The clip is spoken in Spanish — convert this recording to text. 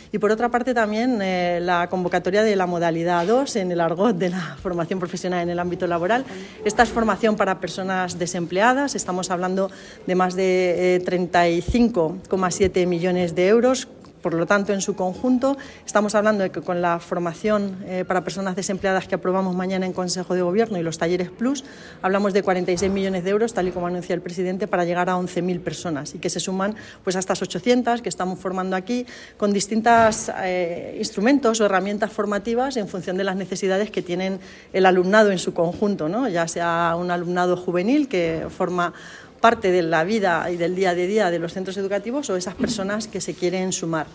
Y por otra parte también la convocatoria de la modalidad 2 en el argot de la formación profesional en el ámbito laboral. Esta es formación para personas desempleadas, estamos hablando de más de 35,7 millones de euros. Por lo tanto, en su conjunto, estamos hablando de que con la formación para personas desempleadas que aprobamos mañana en Consejo de Gobierno y los talleres Plus, hablamos de 46 millones de euros, tal y como anuncia el presidente, para llegar a 11.000 personas y que se suman pues, a estas 800 que estamos formando aquí con distintos instrumentos o herramientas formativas en función de las necesidades que tienen el alumnado en su conjunto, ¿no? Ya sea un alumnado juvenil que forma parte de la vida y del día a día de los centros educativos o esas personas que se quieren sumar.